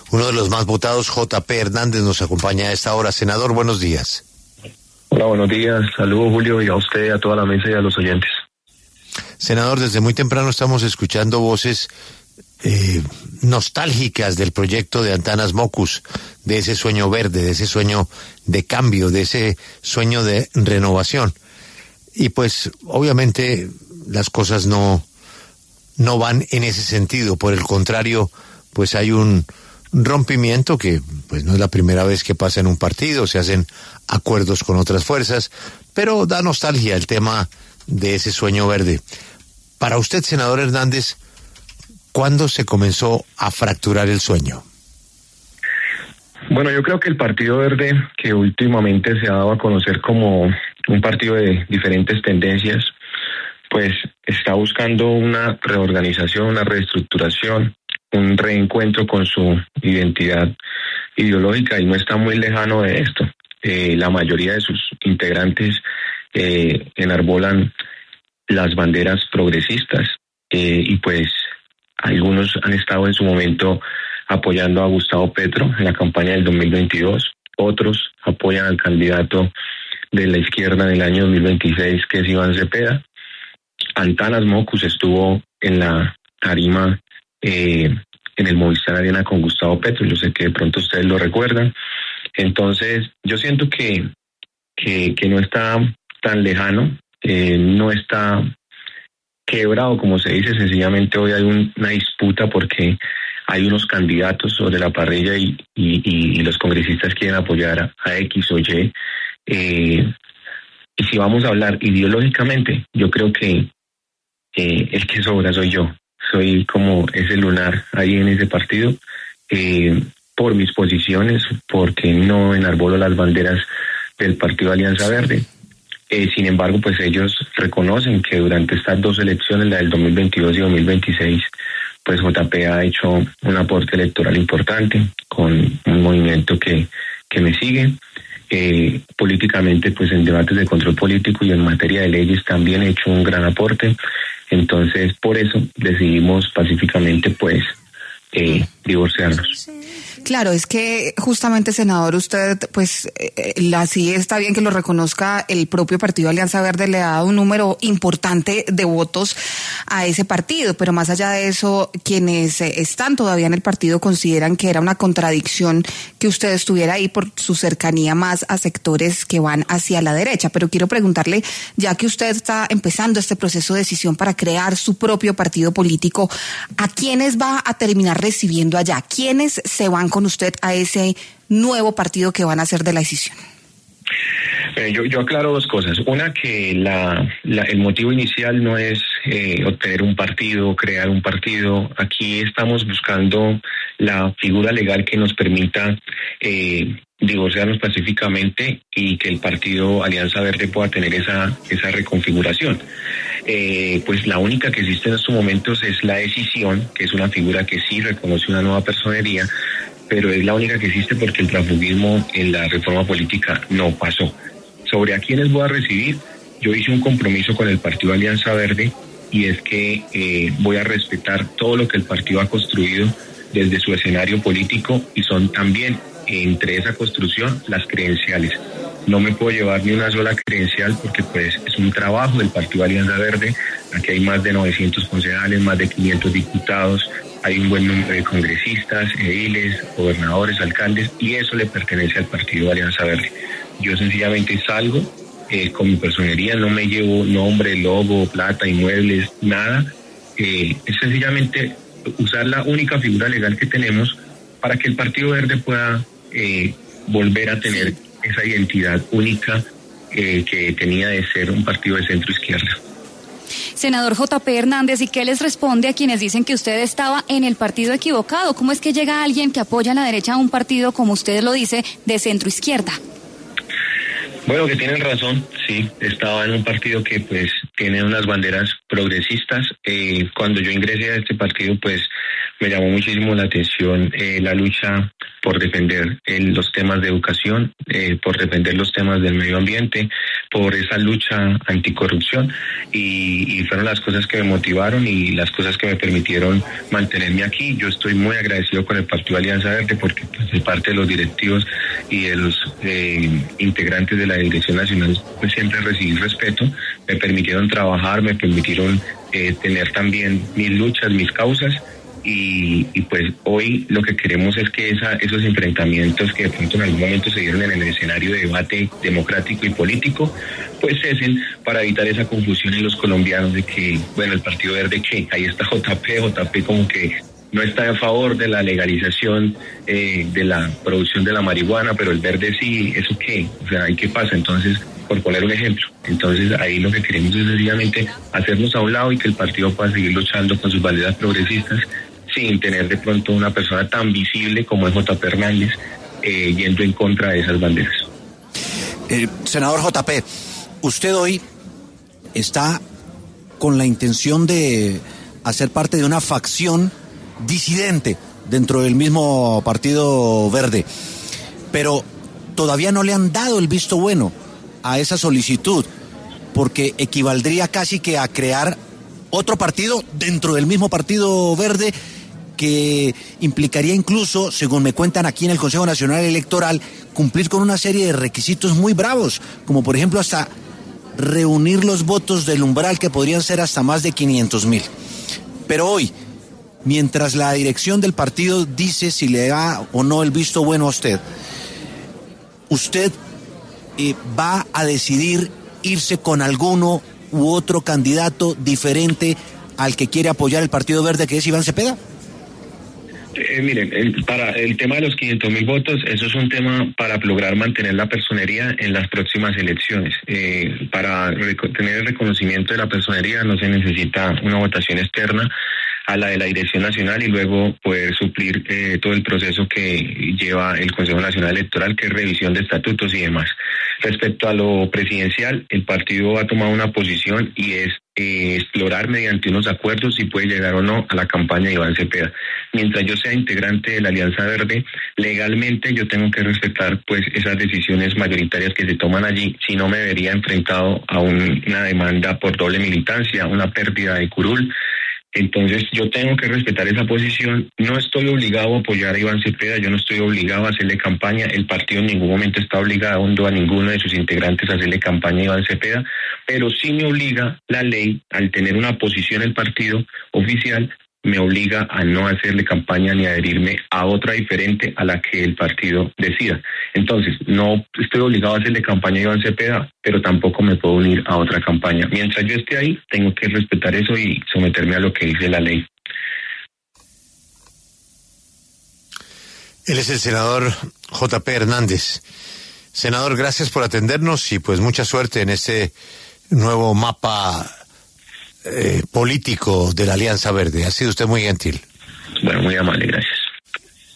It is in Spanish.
uno de los más votados, J.P. Hernández, nos acompaña a esta hora. Senador, buenos días. Hola, buenos días. Saludos, Julio, y a usted, a toda la mesa y a los oyentes. Senador, desde muy temprano estamos escuchando voces nostálgicas del proyecto de Antanas Mockus, de ese sueño verde, de ese sueño de cambio, de ese sueño de renovación. Y pues, obviamente, las cosas no van en ese sentido. Por el contrario, pues hay un rompimiento que pues no es la primera vez que pasa en un partido, se hacen acuerdos con otras fuerzas, pero da nostalgia el tema de ese sueño verde. Para usted, senador Hernández, ¿cuándo se comenzó a fracturar el sueño? Bueno, yo creo que el Partido Verde, que últimamente se ha dado a conocer como un partido de diferentes tendencias, pues está buscando una reorganización, una reestructuración, un reencuentro con su identidad ideológica, y no está muy lejano de esto. La mayoría de sus integrantes enarbolan las banderas progresistas, y pues algunos han estado en su momento apoyando a Gustavo Petro en la campaña del 2022, otros apoyan al candidato de la izquierda en el año 2026, que es Iván Cepeda. Antanas Mockus estuvo en la tarima en el Movistar Arena con Gustavo Petro, yo sé que de pronto ustedes lo recuerdan. Entonces yo siento que no está tan lejano, no está quebrado, como se dice. Sencillamente hoy hay una disputa porque hay unos candidatos sobre la parrilla y los congresistas quieren apoyar a X o Y. Y si vamos a hablar ideológicamente, yo creo que el que sobra soy yo. Soy como ese lunar ahí en ese partido, por mis posiciones, porque no enarbolo las banderas del Partido Alianza Verde. Sin embargo, pues ellos reconocen que durante estas dos elecciones, la del 2022 y 2026, pues JP ha hecho un aporte electoral importante con un movimiento que me sigue. Políticamente, pues en debates de control político y en materia de leyes también he hecho un gran aporte. Entonces, por eso decidimos pacíficamente, pues, divorciarnos. Claro, es que justamente, senador, usted, pues, sí está bien que lo reconozca, el propio Partido Alianza Verde le ha dado un número importante de votos a ese partido, pero más allá de eso, quienes están todavía en el partido consideran que era una contradicción que usted estuviera ahí por su cercanía más a sectores que van hacia la derecha. Pero quiero preguntarle, ya que usted está empezando este proceso de decisión para crear su propio partido político, ¿a quiénes va a terminar recibiendo allá? ¿Quiénes se van con usted a ese nuevo partido que van a hacer de la decisión? Yo aclaro dos cosas. Una, que el motivo inicial no es obtener un partido, crear un partido. Aquí estamos buscando la figura legal que nos permita divorciarnos pacíficamente y que el partido Alianza Verde pueda tener esa reconfiguración. Pues la única que existe en estos momentos es la decisión, que es una figura que sí reconoce una nueva personería, pero es la única que existe porque el transfugismo en la reforma política no pasó. Sobre a quiénes voy a recibir, yo hice un compromiso con el Partido Alianza Verde, y es que voy a respetar todo lo que el partido ha construido desde su escenario político, y son también entre esa construcción las credenciales. No me puedo llevar ni una sola credencial porque pues es un trabajo del Partido Alianza Verde. Aquí hay más de 900 concejales, más de 500 diputados, hay un buen número de congresistas, ediles, gobernadores, alcaldes, y eso le pertenece al Partido Alianza Verde. Yo sencillamente salgo con mi personería, no me llevo nombre, logo, plata, inmuebles, nada. Es sencillamente usar la única figura legal que tenemos para que el Partido Verde pueda volver a tener esa identidad única que tenía de ser un partido de centro izquierda. Senador J.P. Hernández, ¿y qué les responde a quienes dicen que usted estaba en el partido equivocado? ¿Cómo es que llega alguien que apoya a la derecha a un partido, como usted lo dice, de centro izquierda? Bueno, que tienen razón, sí, estaba en un partido que pues tiene unas banderas progresistas. Cuando yo ingresé a este partido, pues me llamó muchísimo la atención la lucha por defender los temas de educación, por defender los temas del medio ambiente, por esa lucha anticorrupción, y fueron las cosas que me motivaron y las cosas que me permitieron mantenerme aquí. Yo estoy muy agradecido con el Partido Alianza Verde porque pues, de parte de los directivos y de los integrantes de la Dirección Nacional pues siempre recibí respeto, me permitieron trabajar, me permitieron tener también mis luchas, mis causas. Y pues hoy lo que queremos es que esos enfrentamientos que de pronto en algún momento se dieron en el escenario de debate democrático y político, pues cesen para evitar esa confusión en los colombianos de que, bueno, el Partido Verde, que ahí está JP como que no está a favor de la legalización de la producción de la marihuana, pero el Verde sí, ¿eso qué? O sea, ¿y qué pasa? Entonces, por poner un ejemplo. Entonces, ahí lo que queremos es sencillamente hacernos a un lado y que el partido pueda seguir luchando con sus banderas progresistas sin tener de pronto una persona tan visible como es JP Hernández yendo en contra de esas banderas. Senador JP, usted hoy está con la intención de hacer parte de una facción disidente dentro del mismo Partido Verde, pero todavía no le han dado el visto bueno a esa solicitud, porque equivaldría casi que a crear otro partido dentro del mismo Partido Verde, que implicaría incluso, según me cuentan aquí en el Consejo Nacional Electoral, cumplir con una serie de requisitos muy bravos, como por ejemplo hasta reunir los votos del umbral, que podrían ser hasta más de 500,000. Pero hoy, mientras la dirección del partido dice si le da o no el visto bueno a usted va a decidir irse con alguno u otro candidato diferente al que quiere apoyar el Partido Verde, que es Iván Cepeda. Miren, para el tema de los 500,000 votos, eso es un tema para lograr mantener la personería en las próximas elecciones. Para tener el reconocimiento de la personería no se necesita una votación externa a la de la Dirección Nacional y luego poder suplir todo el proceso que lleva el Consejo Nacional Electoral, que es revisión de estatutos y demás. Respecto a lo presidencial, el partido ha tomado una posición y es explorar mediante unos acuerdos si puede llegar o no a la campaña de Iván Cepeda. Mientras yo sea integrante de la Alianza Verde, legalmente yo tengo que respetar pues esas decisiones mayoritarias que se toman allí, si no me vería enfrentado a una demanda por doble militancia, una pérdida de curul. Entonces yo tengo que respetar esa posición. No estoy obligado a apoyar a Iván Cepeda, yo no estoy obligado a hacerle campaña, el partido en ningún momento está obligado a ninguno de sus integrantes a hacerle campaña a Iván Cepeda, pero sí me obliga la ley, al tener una posición el partido oficial, me obliga a no hacerle campaña ni adherirme a otra diferente a la que el partido decida. Entonces, no estoy obligado a hacerle campaña a Iván Cepeda, pero tampoco me puedo unir a otra campaña. Mientras yo esté ahí, tengo que respetar eso y someterme a lo que dice la ley. Él es el senador JP Hernández. Senador, gracias por atendernos y pues mucha suerte en este nuevo mapa político de la Alianza Verde. Ha sido usted muy gentil. Bueno, muy amable, gracias.